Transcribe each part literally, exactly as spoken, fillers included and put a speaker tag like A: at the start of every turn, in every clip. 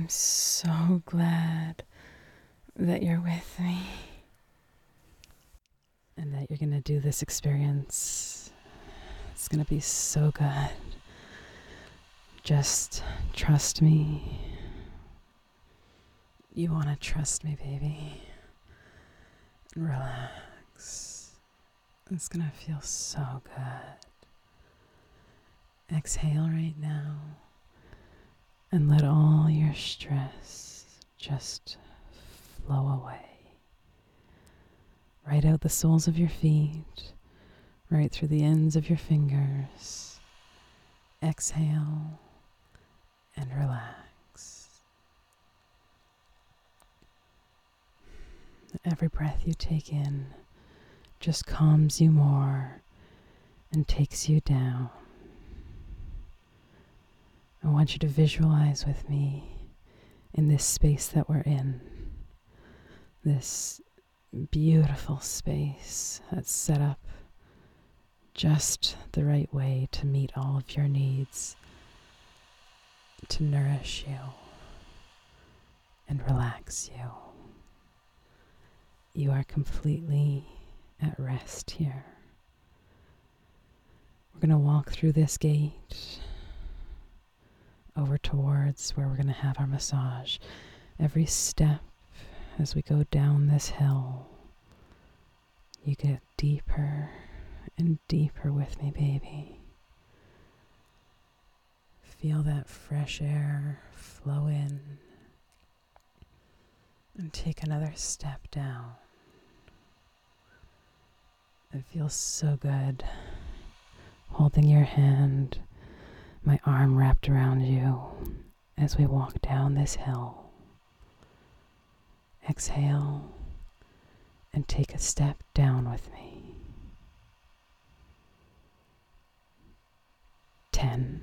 A: I'm so glad that you're with me and that you're going to do this experience. It's going to be so good. Just trust me. You want to trust me, baby. And relax. It's going to feel so good. Exhale right now and let all your stress just flow away. Right out the soles of your feet, right through the ends of your fingers. Exhale and relax. Every breath you take in just calms you more and takes you down. I want you to visualize with me in this space that we're in, this beautiful space that's set up just the right way to meet all of your needs, to nourish you and relax you. You are completely at rest here. We're going to walk through this gate over towards where we're going to have our massage. Every step as we go down this hill, you get deeper and deeper with me, baby. Feel that fresh air flow in and take another step down. It feels so good holding your hand, my arm wrapped around you as we walk down this hill. Exhale and take a step down with me. Ten.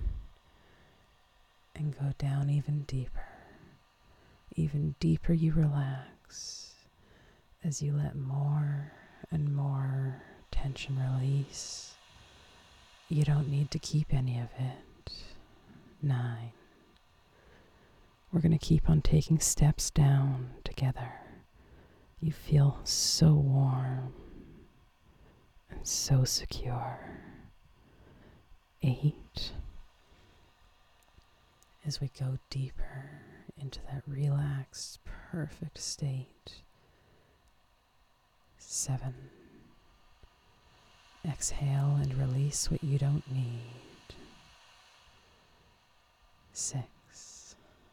A: And go down even deeper. Even deeper you relax as you let more and more tension release. You don't need to keep any of it. Nine. We're going to keep on taking steps down together. You feel so warm and so secure. Eight. As we go deeper into that relaxed, perfect state. Seven. Exhale and release what you don't need. Six.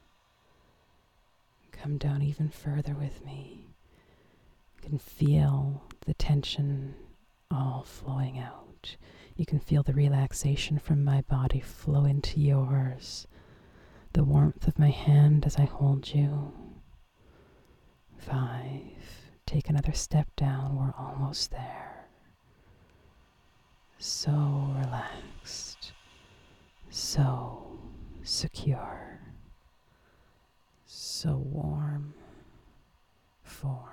A: Come down even further with me. You can feel the tension all flowing out. You can feel the relaxation from my body flow into yours. The warmth of my hand as I hold you. Five. Take another step down. We're almost there. So relaxed. So secure. So warm. Four.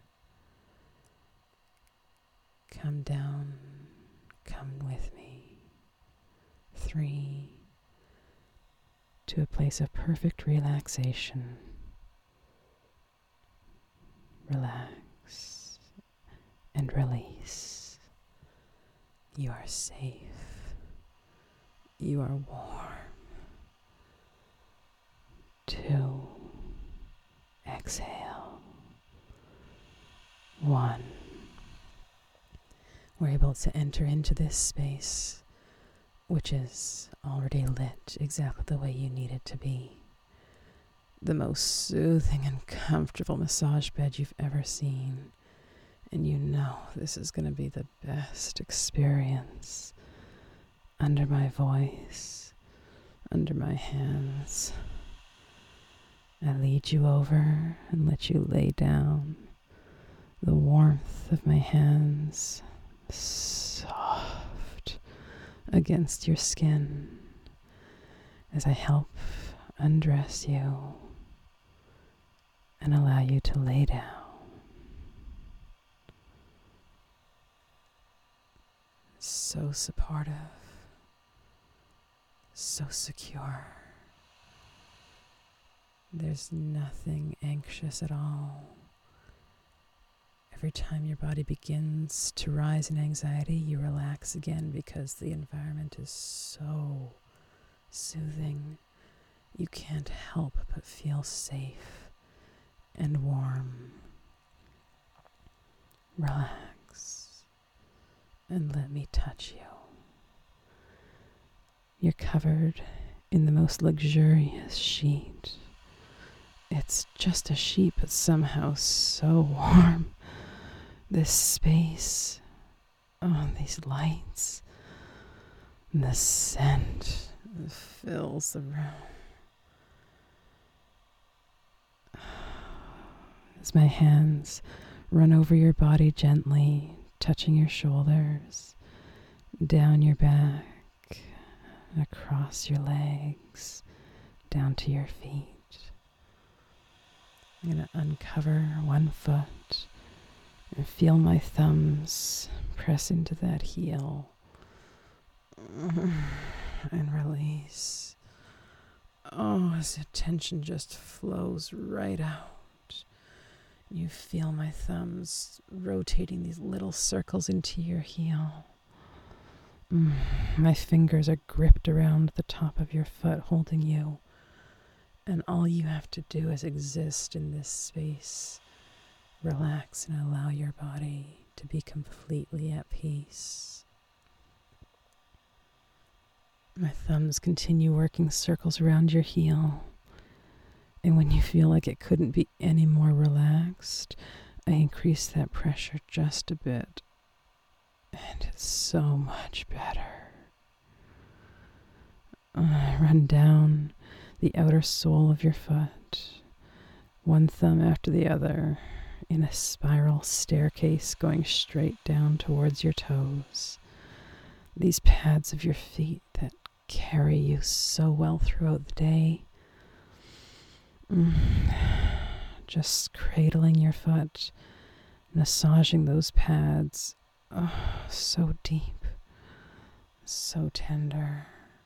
A: Come down. Come with me. Three. To a place of perfect relaxation. Relax and release. You are safe. You are warm. Two. Exhale. One. We're able to enter into this space, which is already lit exactly the way you need it to be. The most soothing and comfortable massage bed you've ever seen. And you know this is going to be the best experience. Under my voice, under my hands. I lead you over and let you lay down. The warmth of my hands soft against your skin as I help undress you and allow you to lay down. So supportive, so secure. There's nothing anxious at all. Every time your body begins to rise in anxiety, you relax again because the environment is so soothing. You can't help but feel safe and warm. Relax and let me touch you. You're covered in the most luxurious sheet. It's just a sheet, but somehow so warm. This space, oh, these lights, the scent fills the room. As my hands run over your body gently, touching your shoulders, down your back, across your legs, down to your feet. I'm going to uncover one foot and feel my thumbs press into that heel and release. Oh, as the tension just flows right out. You feel my thumbs rotating these little circles into your heel. Mm, my fingers are gripped around the top of your foot, holding you. And all you have to do is exist in this space. Relax and allow your body to be completely at peace. My thumbs continue working circles around your heel. And when you feel like it couldn't be any more relaxed, I increase that pressure just a bit. And it's so much better. I run down the outer sole of your foot, one thumb after the other, in a spiral staircase going straight down towards your toes. These pads of your feet that carry you so well throughout the day. Mm. Just cradling your foot, massaging those pads. Oh, so deep, so tender.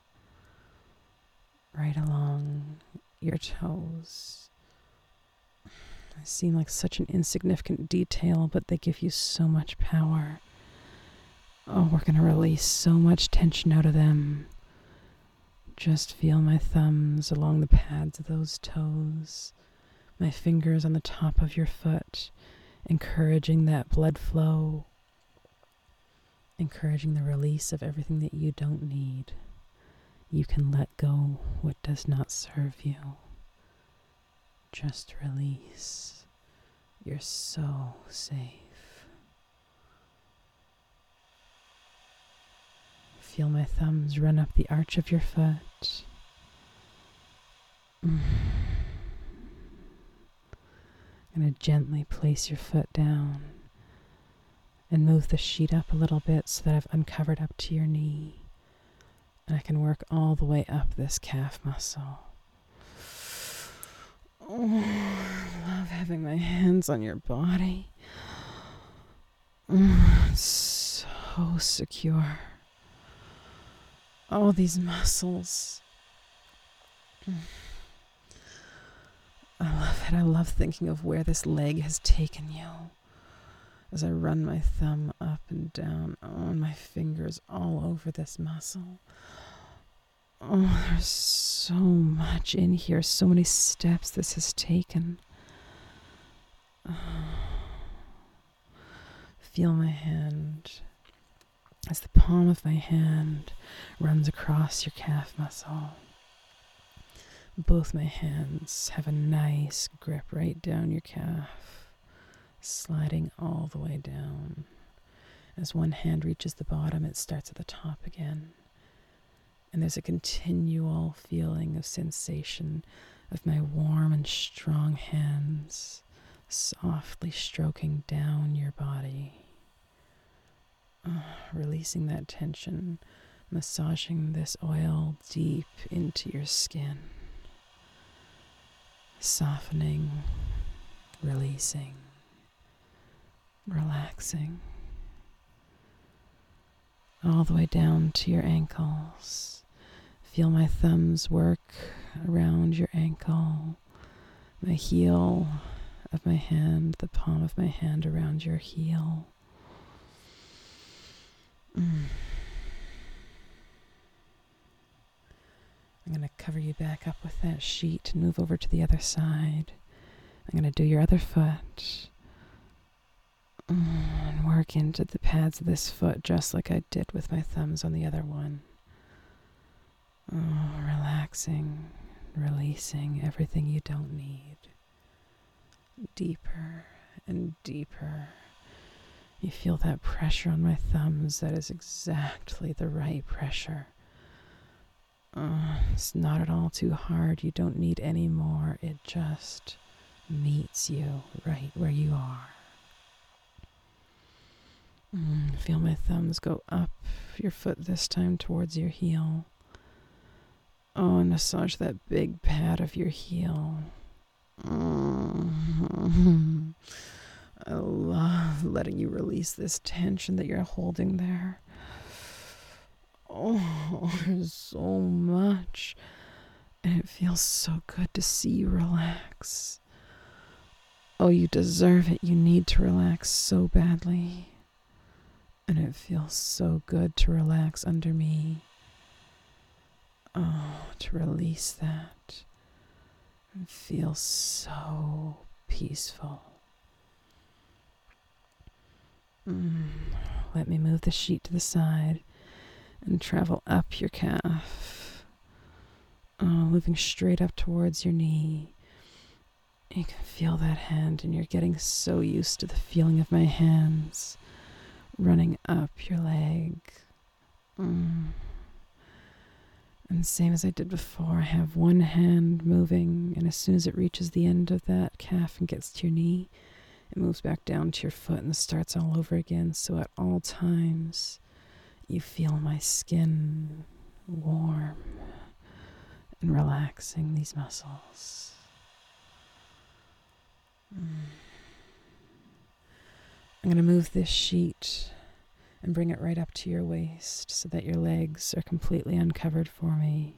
A: Right along your toes. They seem like such an insignificant detail, but they give you so much power. Oh, we're going to release so much tension out of them. Just feel my thumbs along the pads of those toes, my fingers on the top of your foot, encouraging that blood flow, encouraging the release of everything that you don't need. You can let go what does not serve you. Just release. You're so safe. Feel my thumbs run up the arch of your foot. I'm going to gently place your foot down and move the sheet up a little bit so that I've uncovered up to your knee. And I can work all the way up this calf muscle. Oh, I love having my hands on your body. Oh, it's so secure. Oh, these muscles. I love it. I love thinking of where this leg has taken you. As I run my thumb up and down, oh, and my fingers all over this muscle. Oh, there's so much in here, so many steps this has taken. Oh. Feel my hand as the palm of my hand runs across your calf muscle. Both my hands have a nice grip right down your calf, sliding all the way down. As one hand reaches the bottom, it starts at the top again. And there's a continual feeling of sensation of my warm and strong hands softly stroking down your body. Oh, releasing that tension, massaging this oil deep into your skin. Softening, releasing, relaxing. All the way down to your ankles. Feel my thumbs work around your ankle, my heel of my hand, the palm of my hand around your heel. Mm. I'm going to cover you back up with that sheet and move over to the other side. I'm going to do your other foot and work into the pads of this foot just like I did with my thumbs on the other one. Oh, relaxing, releasing everything you don't need. Deeper and deeper. You feel that pressure on my thumbs. That is exactly the right pressure. Uh, it's not at all too hard. You don't need any more. It just meets you right where you are. Mm, feel my thumbs go up your foot this time towards your heel. Oh, and massage that big pad of your heel. Mm. I love letting you release this tension that you're holding there. Oh, there's so much. And it feels so good to see you relax. Oh, you deserve it. You need to relax so badly. And it feels so good to relax under me. Oh, to release that. And feel so peaceful. Mm. Let me move the sheet to the side and travel up your calf, oh, moving straight up towards your knee. You can feel that hand, and you're getting so used to the feeling of my hands running up your leg. Mm. And same as I did before, I have one hand moving, and as soon as it reaches the end of that calf and gets to your knee, it moves back down to your foot and starts all over again. So at all times, you feel my skin warm and relaxing these muscles. Mm. I'm going to move this sheet and bring it right up to your waist so that your legs are completely uncovered for me.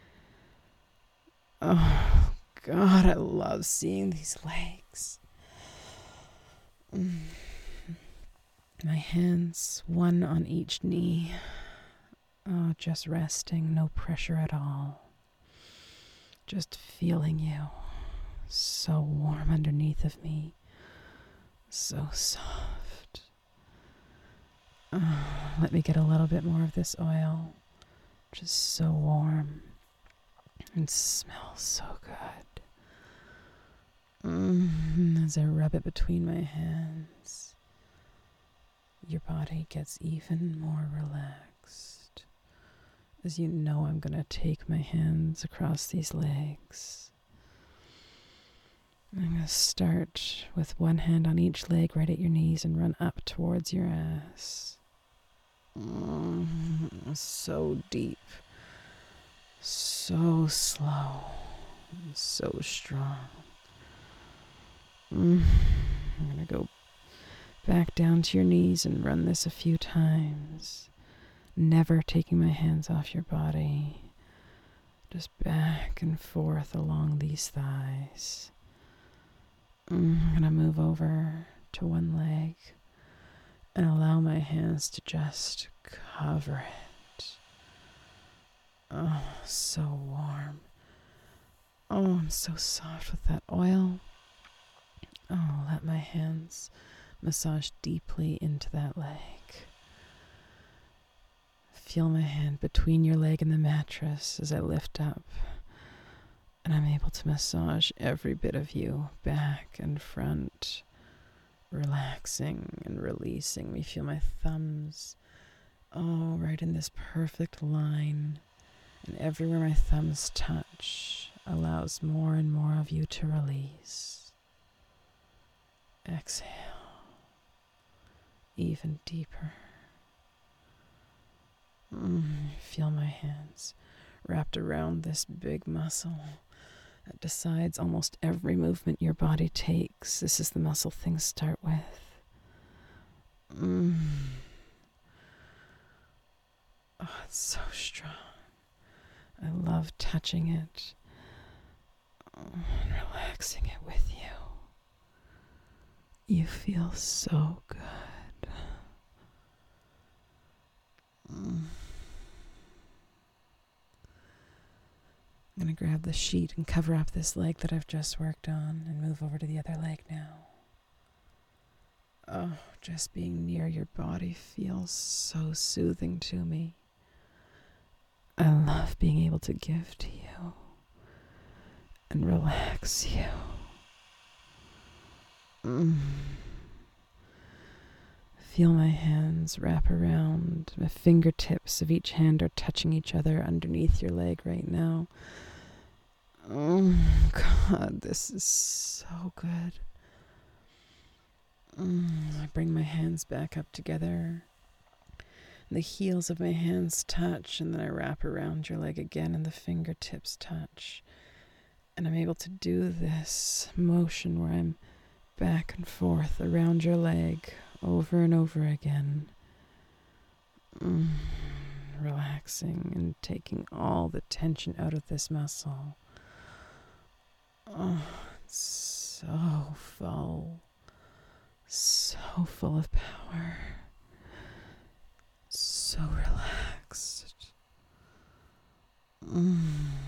A: Oh, God, I love seeing these legs. Mm. My hands, one on each knee. Oh, just resting, no pressure at all. Just feeling you. So warm underneath of me. So soft. Oh, let me get a little bit more of this oil. Just so warm. And smells so good. Mm, as I rub it between my hands, your body gets even more relaxed. As you know, I'm going to take my hands across these legs. I'm going to start with one hand on each leg right at your knees and run up towards your ass. Mm, so deep. So slow. So strong. Mm, I'm going to go back down to your knees and run this a few times. Never taking my hands off your body. Just back and forth along these thighs. Mm, I'm going to move over to one leg and allow my hands to just cover it. Oh, so warm. Oh, I'm so soft with that oil. Oh, let my hands massage deeply into that leg. Feel my hand between your leg and the mattress as I lift up. And I'm able to massage every bit of you, back and front, relaxing and releasing. We feel my thumbs, oh, right in this perfect line. And everywhere my thumbs touch allows more and more of you to release. Exhale. Even deeper. Mm, feel my hands wrapped around this big muscle that decides almost every movement your body takes. This is the muscle things start with. Mm. Oh, it's so strong. I love touching it. Oh, and relaxing it with you. You feel so good. Mm. I'm going to grab the sheet and cover up this leg that I've just worked on and move over to the other leg now. Oh, just being near your body feels so soothing to me. I love being able to give to you and relax you. Mm. Feel my hands wrap around. My fingertips of each hand are touching each other underneath your leg right now. Oh, God, this is so good. Mm. I bring my hands back up together. The heels of my hands touch, and then I wrap around your leg again, and the fingertips touch. And I'm able to do this motion where I'm back and forth around your leg over and over again. Mm, relaxing and taking all the tension out of this muscle. Oh, it's so full. So full of power. So relaxed. Mm.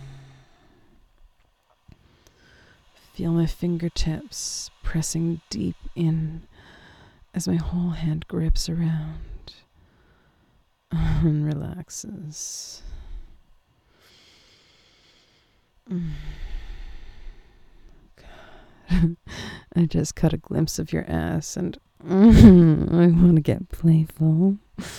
A: Feel my fingertips pressing deep in as my whole hand grips around and relaxes. Mm. God. I just caught a glimpse of your ass and mm, I want to get playful.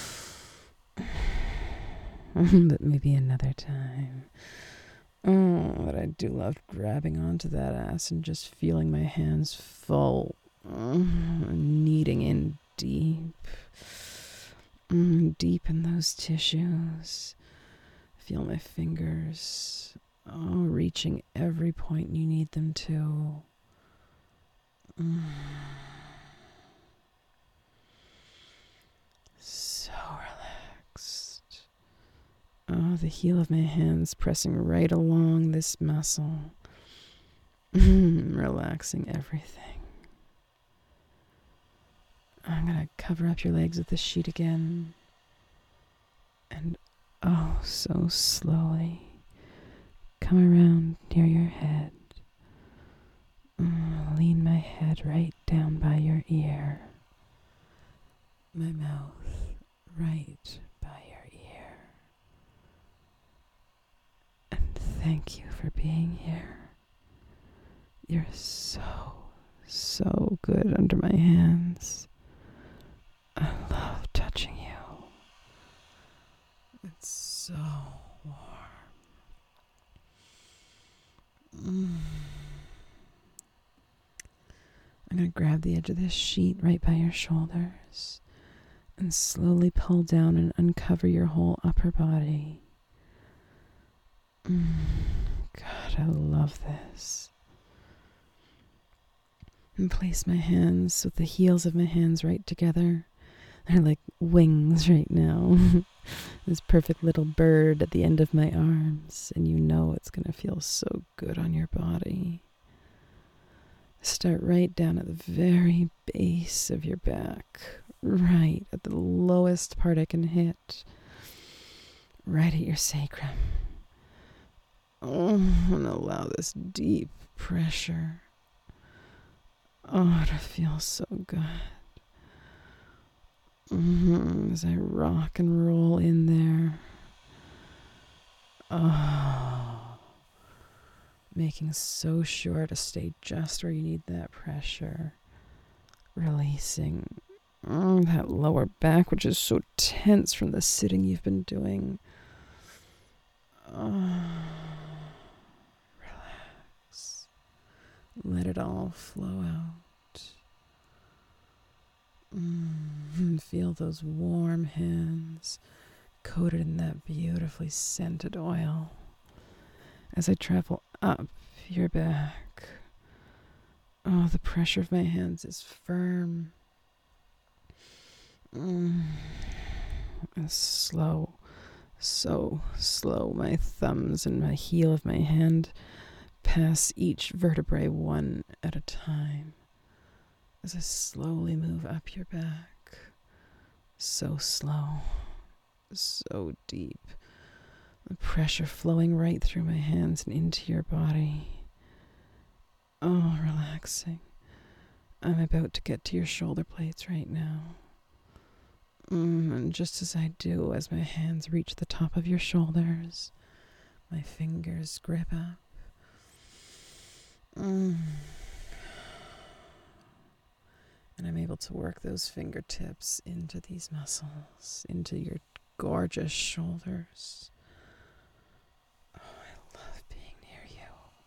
A: But maybe another time. Oh, but I do love grabbing onto that ass and just feeling my hands full, mm, kneading in deep, mm, deep in those tissues. Feel my fingers, oh, reaching every point you need them to. Mm. So relaxed. Oh, the heel of my hands pressing right along this muscle. Relaxing everything. I'm going to cover up your legs with this sheet again. And oh, so slowly come around near your head. Mm, lean my head right down by your ear. My mouth right by your ear. And thank you for being here. You're so, so good under my hands. I love touching you. It's so warm. Mm. I'm going to grab the edge of this sheet right by your shoulders and slowly pull down and uncover your whole upper body. Mm. God, I love this. And place my hands with the heels of my hands right together. They're like wings right now. This perfect little bird at the end of my arms. And you know it's going to feel so good on your body. Start right down at the very base of your back. Right at the lowest part I can hit. Right at your sacrum. Oh, and allow this deep pressure. Oh, it feels so good. Mm-hmm. As I rock and roll in there. Oh, making so sure to stay just where you need that pressure. Releasing mm, that lower back, which is so tense from the sitting you've been doing. Oh, relax. Let it all flow out. Mm, feel those warm hands coated in that beautifully scented oil. As I travel up your back, oh, the pressure of my hands is firm. Mm, and slow, so slow. My thumbs and my heel of my hand pass each vertebrae one at a time as I slowly move up your back. So slow, so deep. The pressure flowing right through my hands and into your body. Oh, relaxing. I'm about to get to your shoulder blades right now. Mm, and just as I do, as my hands reach the top of your shoulders, my fingers grip up. Mm. And I'm able to work those fingertips into these muscles, into your gorgeous shoulders. Oh, I love being near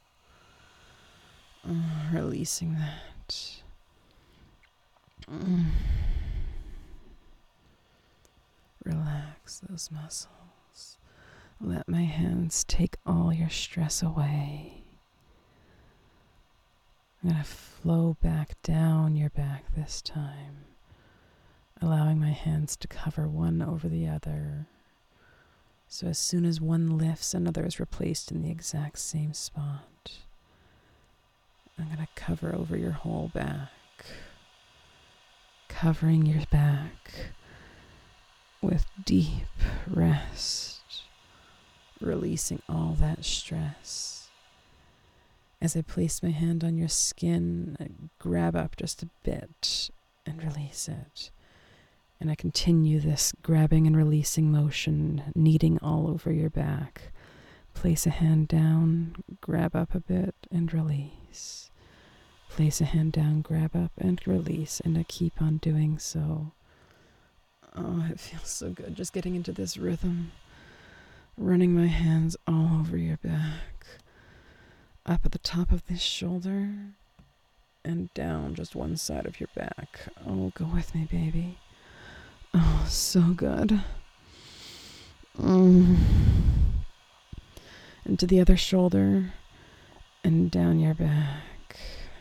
A: you. Oh, releasing that. Mm. Relax those muscles. Let my hands take all your stress away. I'm going to flow back down your back this time, allowing my hands to cover one over the other. So as soon as one lifts, another is replaced in the exact same spot. I'm going to cover over your whole back, covering your back with deep rest, releasing all that stress. As I place my hand on your skin, I grab up just a bit and release it. And I continue this grabbing and releasing motion, kneading all over your back. Place a hand down, grab up a bit, and release. Place a hand down, grab up, and release. And I keep on doing so. Oh, it feels so good just getting into this rhythm. Running my hands all over your back. Up at the top of this shoulder. And down just one side of your back. Oh, go with me, baby. Oh, so good. Mm. And to the other shoulder. And down your back.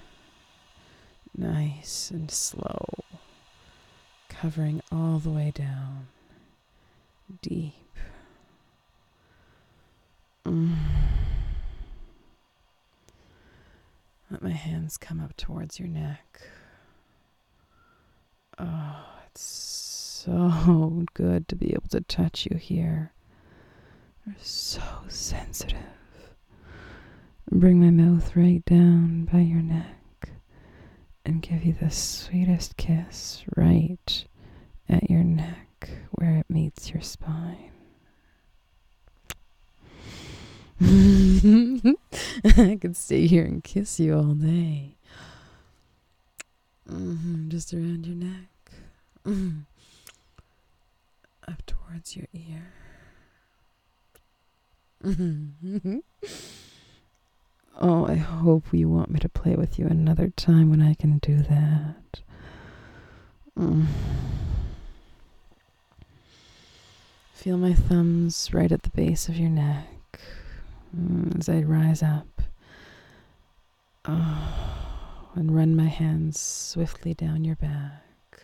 A: Nice and slow. Covering all the way down. Deep. Mm. Let my hands come up towards your neck. Oh, it's so good to be able to touch you here. You're so sensitive. Bring my mouth right down by your neck and give you the sweetest kiss right at your neck where it meets your spine. I could stay here and kiss you all day. Mm-hmm, just around your neck. Mm-hmm. Up towards your ear. Mm-hmm. Oh, I hope you want me to play with you another time when I can do that. Mm. Feel my thumbs right at the base of your neck. As I rise up, oh, and run my hands swiftly down your back,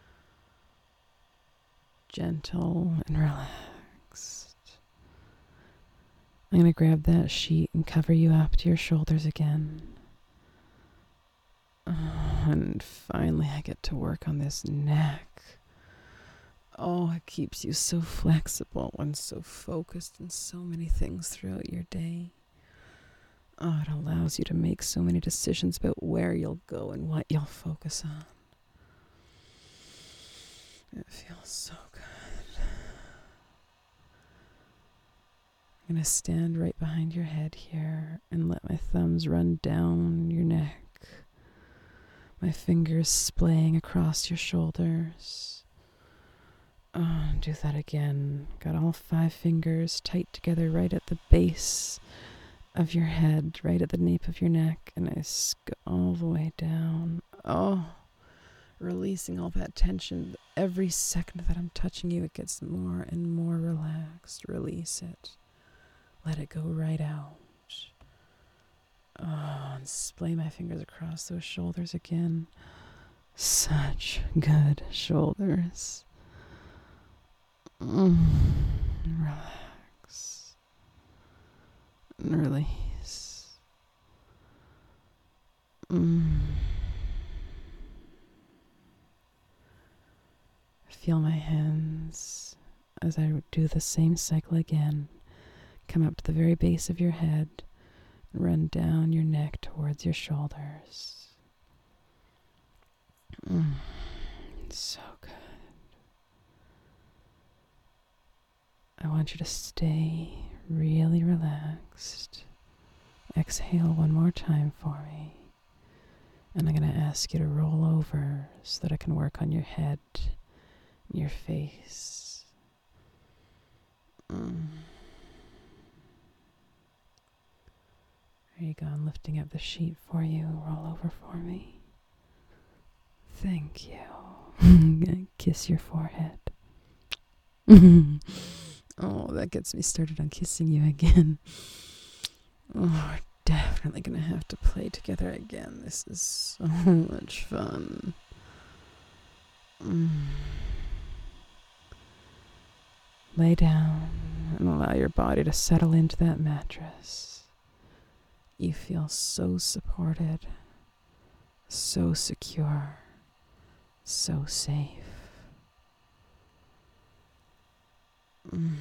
A: gentle and relaxed. I'm going to grab that sheet and cover you up to your shoulders again. Oh, and finally I get to work on this neck. Oh, it keeps you so flexible and so focused in so many things throughout your day. Oh, it allows you to make so many decisions about where you'll go and what you'll focus on. It feels so good. I'm going to stand right behind your head here and let my thumbs run down your neck. My fingers splaying across your shoulders. Oh, do that again. Got all five fingers tight together right at the base of your head, right at the nape of your neck, and I scoot all the way down. Oh, releasing all that tension. Every second that I'm touching you, it gets more and more relaxed. Release it. Let it go right out. Oh, and splay my fingers across those shoulders again. Such good shoulders. Mm, relax and release. Mm. Feel my hands as I do the same cycle again. Come up to the very base of your head, run down your neck towards your shoulders. Mm. So good. I want you to stay really relaxed. Exhale one more time for me. And I'm going to ask you to roll over so that I can work on your head, your face. Mm. There you go. I'm lifting up the sheet for you. Roll over for me. Thank you. I'm going to kiss your forehead. Oh, that gets me started on kissing you again. Oh, we're definitely going to have to play together again. This is so much fun. Mm. Lay down and allow your body to settle into that mattress. You feel so supported, so secure, so safe. Mm.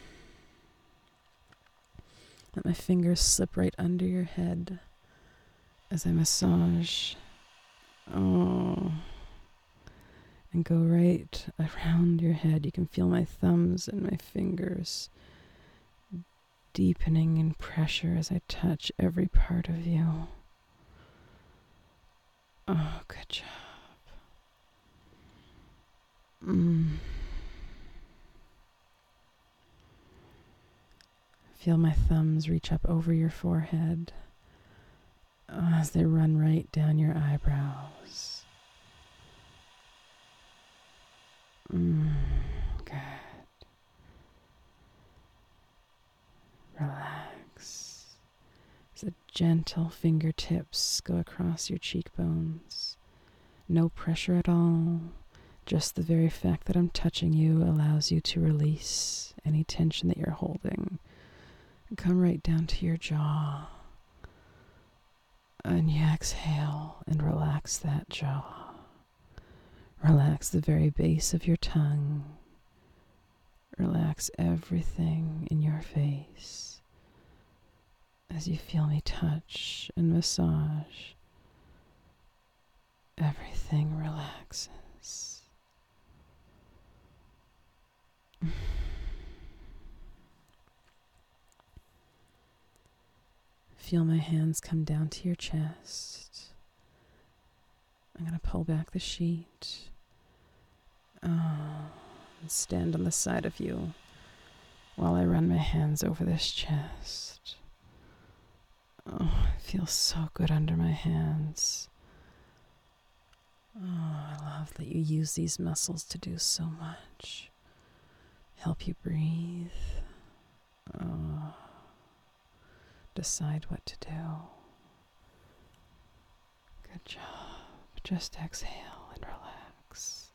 A: Let my fingers slip right under your head as I massage. Oh. And go right around your head. You can feel my thumbs and my fingers deepening in pressure as I touch every part of you. Oh, good job. Mm. Feel my thumbs reach up over your forehead uh, as they run right down your eyebrows. Mm, good. Relax. As the gentle fingertips go across your cheekbones. No pressure at all. Just the very fact that I'm touching you allows you to release any tension that you're holding. Come right down to your jaw. And you exhale and relax that jaw. Relax the very base of your tongue. Relax everything in your face. As you feel me touch and massage, everything relaxes. Feel my hands come down to your chest. I'm going to pull back the sheet. Oh, and stand on the side of you while I run my hands over this chest. Oh, it feels so good under my hands. Oh, I love that you use these muscles to do so much. Help you breathe. Oh, decide what to do. Good job. Just exhale and relax.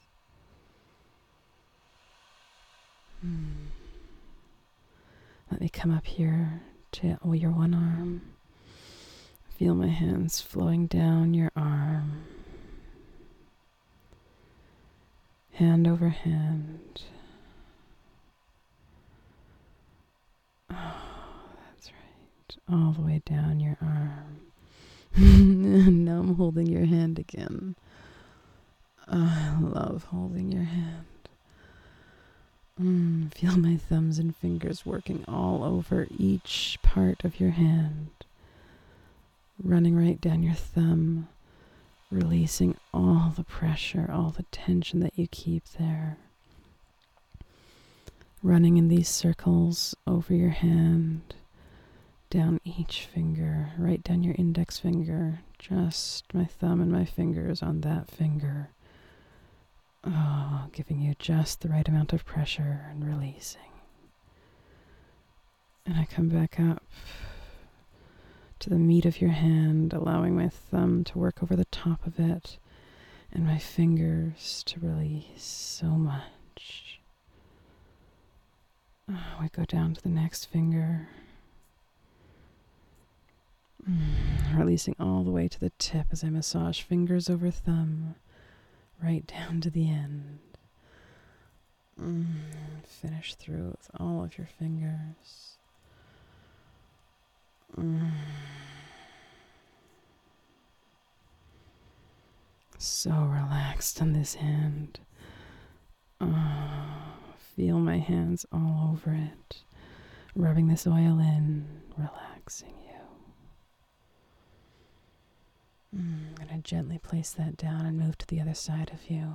A: Hmm. Let me come up here to your one arm. Feel my hands flowing down your arm. Hand over hand. Oh, that's right. All the way down your arm. And now I'm holding your hand again. Oh, I love holding your hand. Mm, feel my thumbs and fingers working all over each part of your hand. Running right down your thumb. Releasing all the pressure, all the tension that you keep there. Running in these circles over your hand. Down each finger, right down your index finger, just my thumb and my fingers on that finger. Oh, giving you just the right amount of pressure and releasing. And I come back up to the meat of your hand, allowing my thumb to work over the top of it and my fingers to release so much. Oh, we go down to the next finger. Mm, Releasing all the way to the tip as I massage fingers over thumb, right down to the end. Mm, finish through with all of your fingers. Mm. So relaxed on this hand. Oh, feel my hands all over it, rubbing this oil in, relaxing you. Mm, I'm going to gently place that down and move to the other side of you.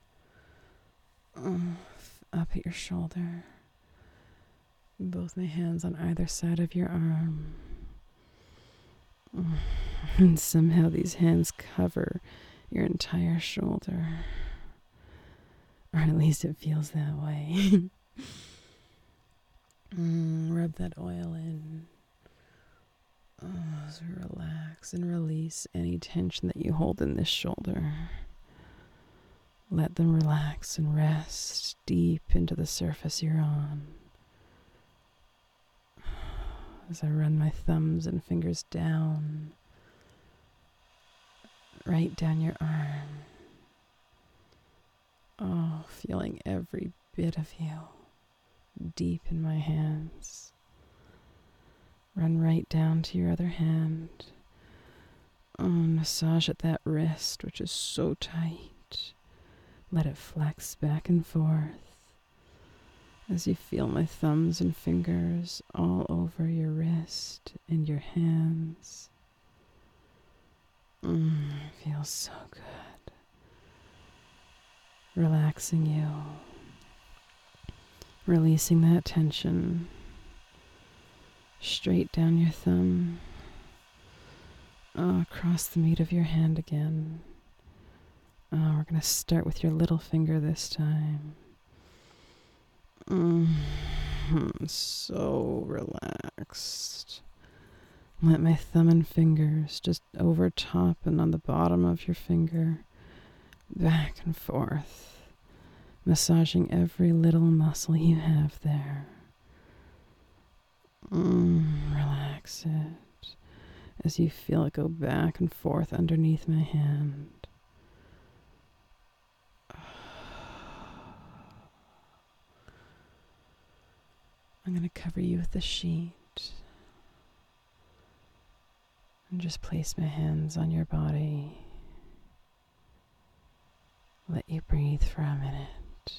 A: Mm, up at your shoulder. Both my hands on either side of your arm. Mm, and somehow these hands cover your entire shoulder. Or at least it feels that way. mm, rub that oil in. Oh, so relax and release any tension that you hold in this shoulder. Let them relax and rest deep into the surface you're on. As I run my thumbs and fingers down, right down your arm. Oh, feeling every bit of you deep in my hands. Run right down to your other hand. Oh, massage at that wrist, which is so tight. Let it flex back and forth as you feel my thumbs and fingers all over your wrist and your hands. Mm, feels so good. Relaxing you, releasing that tension, straight down your thumb, oh, across the meat of your hand again. Oh, we're going to start with your little finger this time. Mm, so relaxed. Let my thumb and fingers just over top and on the bottom of your finger, back and forth, massaging every little muscle you have there. Mm, relax it as you feel it go back and forth underneath my hand. I'm going to cover you with a sheet and just place my hands on your body. Let you breathe for a minute.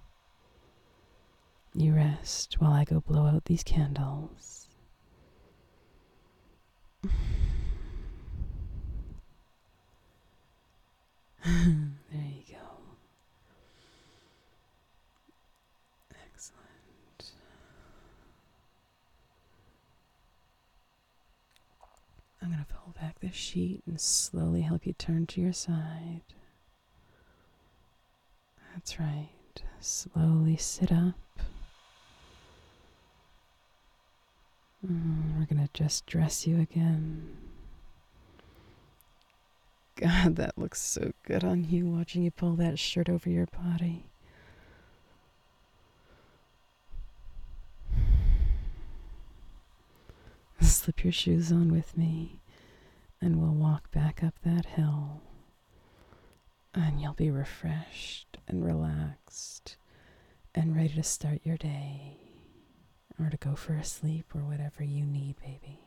A: You rest while I go blow out these candles. There you go. Excellent. I'm going to pull back this sheet and slowly help you turn to your side. That's right. Slowly sit up. Mm, we're going to just dress you again. God, that looks so good on you, watching you pull that shirt over your body. Slip your shoes on with me, and we'll walk back up that hill. And you'll be refreshed and relaxed and ready to start your day, or to go for a sleep, or whatever you need, baby.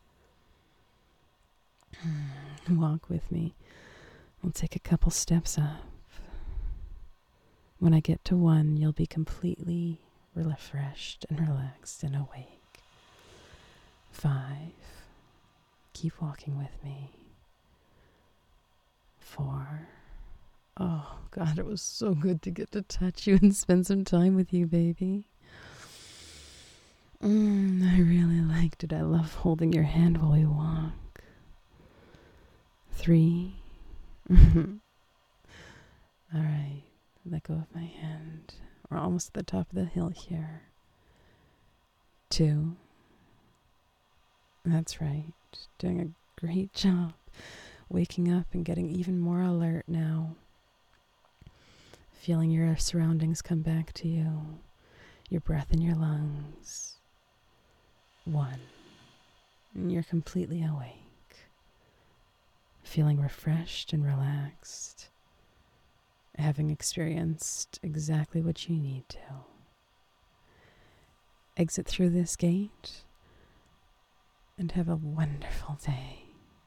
A: Walk with me. We'll take a couple steps up. When I get to one, you'll be completely refreshed and relaxed and awake. Five. Keep walking with me. Four. Oh, God, it was so good to get to touch you and spend some time with you, baby. Mm, I really liked it. I love holding your hand while we walk. Three. All right, let go of my hand. We're almost at the top of the hill here. Two. That's right. Doing a great job. Waking up and getting even more alert now. Feeling your surroundings come back to you. Your breath in your lungs. One. And you're completely awake. feeling refreshed and relaxed, having experienced exactly what you need to. Exit through this gate and have a wonderful day.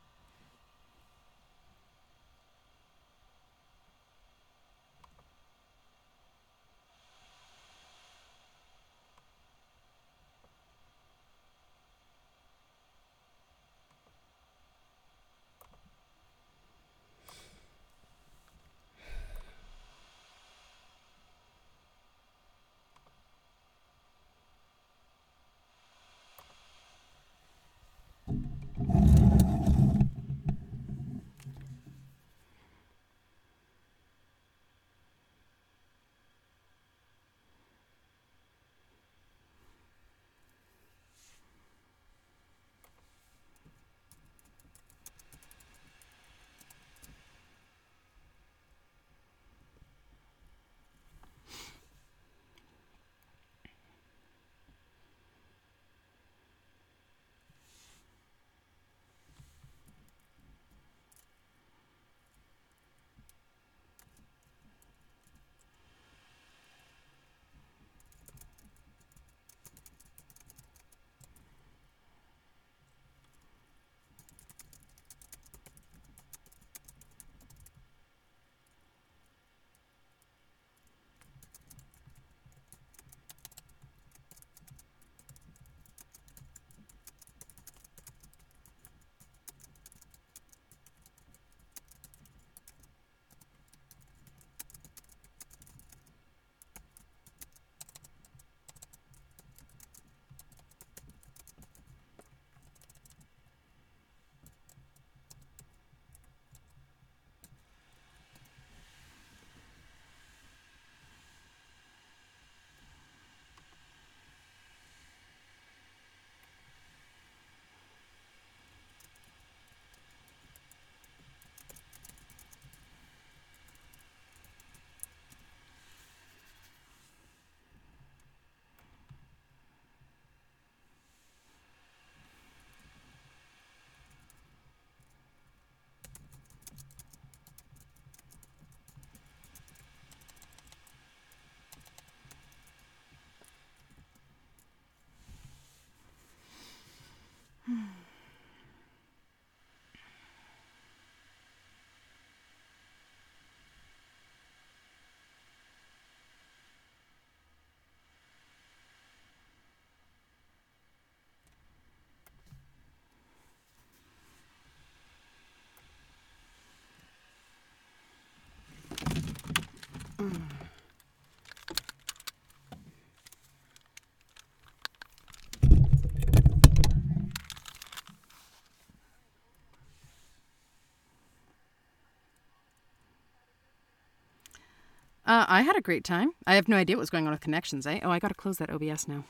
B: Uh, I had a great time. I have no idea what was going on with connections, eh? Oh, I gotta close that O B S now.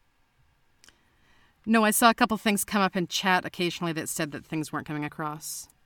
B: No, I saw a couple things come up in chat occasionally that said that things weren't coming across.